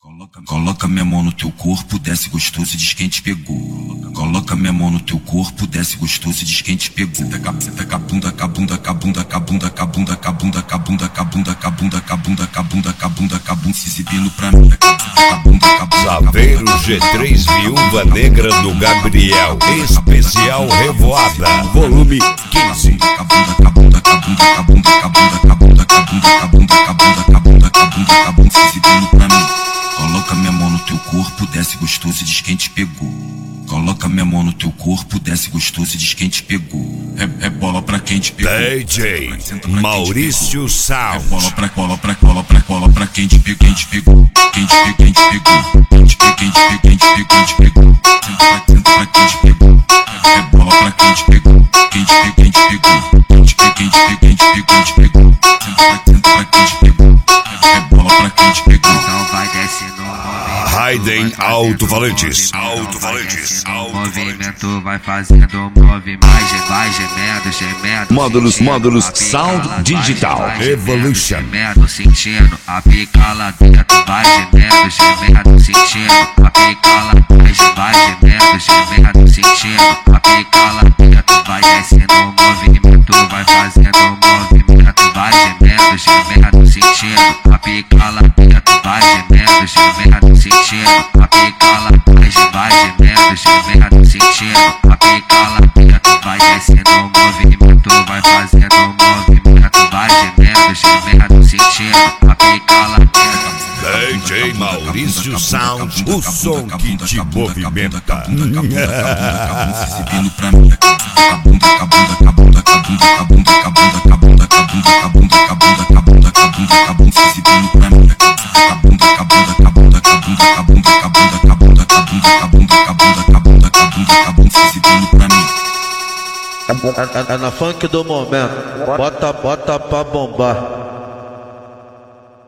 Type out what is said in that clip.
Coloca minha mão no teu corpo, desce gostoso e diz quem te pegou. Coloca minha mão no teu corpo, desce gostoso e diz quem te pegou. Você tá cabunda, cabunda, cabunda, cabunda, cabunda, cabunda, cabunda, cabunda, cabunda, cabunda, cabunda, cabunda, cabunda, se exibindo pra mim. Saveiro G3 Viúva Negra do Gabriel, especial Revoada, volume 15. Cabunda, cabunda, cabunda, cabunda, cabunda, cabunda, cabunda, cabunda, cabunda, cabunda, cabunda, cabunda, se exibindo pra mim. Coloca minha mão no teu corpo, desce gostoso e diz quem te pegou. Coloca minha mão no teu corpo, desce gostoso e diz quem te pegou. É bola pra quem te pegou. DJ Maurício Sound. É bola pra quem te pegou, quem te pegou, quem te pegou, quem te pegou, quem te pegou, quem te pegou, quem te pegou, quem te pegou. Senta pra quem te pegou. É bola pra quem te pegou, quem te pegou, quem te pegou, quem te pegou, quem te pegou, quem te pegou, quem te pegou. Senta pra quem te pegou. É bola pra quem te pegou. Então vai descendo. Raiden Alto-Falantes. Alto-Falantes. O movimento vai fazendo movimento, vai gemendo, gemendo. Módulos Sound Digital Evolution. Gemendo, sentindo a pica lá dentro. Vai gemendo, gemendo, sentindo a pica lá dentro. Vai gemendo, gemendo, sentindo a pica lá dentro. Vai descendo o movimento, vai fazendo movimento. Vai gemendo, gemendo, sentindo a pica lá dentro. Vai gemendo, gemendo, sentindo a pica lá dentro. Vai gemendo, gemendo, sentindo a pica lá dentro. Vai descendo o movimento, vai fazendo movimento. Vai gemendo, gemendo, sentindo a pica lá dentro. DJ Maurício Sound, o som que te movimenta. Se exibindo pra mim. Cabunda, cabunda, cabunda, cabunda, cabunda, cabunda, cabunda, cabunda, cabunda, cabunda, cabunda, cabunda, cabunda, se exibindo pra mim. Cabunda, cabunda, cabunda, cabunda, cabunda, cabunda, cabunda, cabunda, cabunda, cabunda, cabunda, cabunda, cabunda, se exibindo pra mim. É na funk do momento, bota pra bombar.